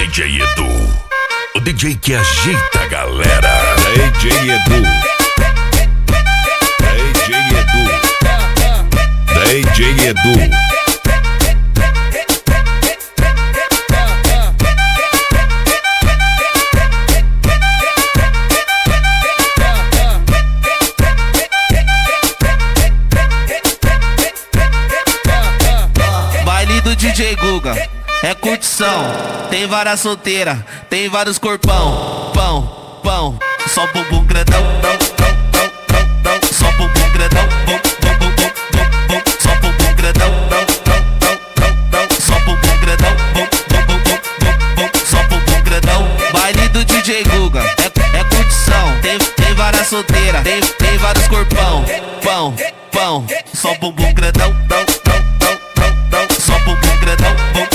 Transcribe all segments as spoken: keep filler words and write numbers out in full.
D J Edu, o D J que ajeita a galera. D J Edu, D J Edu, D J Edu. Baile do D J Guga é curtição, tem várias solteiras, tem vários corpão, pão, pão, só bumbum grandão, dão, dão, dão, dão, dão, só bumbum grandão, bum, bum, bum, bum, bum, bum, só bumbum grandão, dão, dão, dão, dão, dão, só bumbum grandão, bum, bum, bum, bum, bum, bum, só bumbum grandão. Baile do D J Guga é, é curtição, tem, tem várias solteiras, tem, tem vários corpão, pão, pão, só bumbum grandão, dão, dão, dão, dão, dão, só bumbum grandão, bum.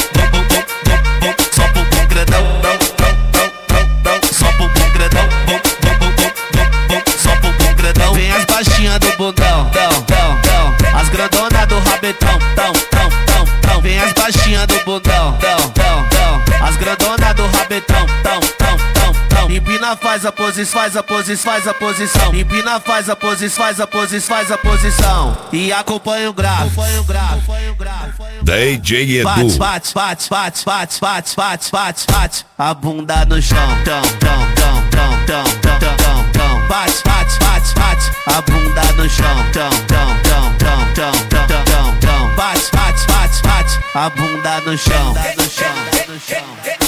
Do bundão, tão, tão, tão. As grandonas do rabetão, tão, tão, tão, tão. Vem as baixinhas do bundão, tão, tão, tão. As grandonas do rabetão, tão, tão, tão, tão. Empina faz a posição, faz a posição, faz a posição. Empina faz a posição, faz a posição, faz a posição. E acompanha o grave, acompanha o grave, acompanha o grave. D J Edu. Bate, bate, bate, bate, bate, bate, bate, bate, bate. A bunda no chão, tão, tão, tão, tão, tão, tão, tão, tão. Bate, bate, bate, bate. A bunda no chão, tão, tão, tão, tão, tão, tão, tão, tão. Bate, bate, bate, bate. A bunda no chão, no chão, no chão.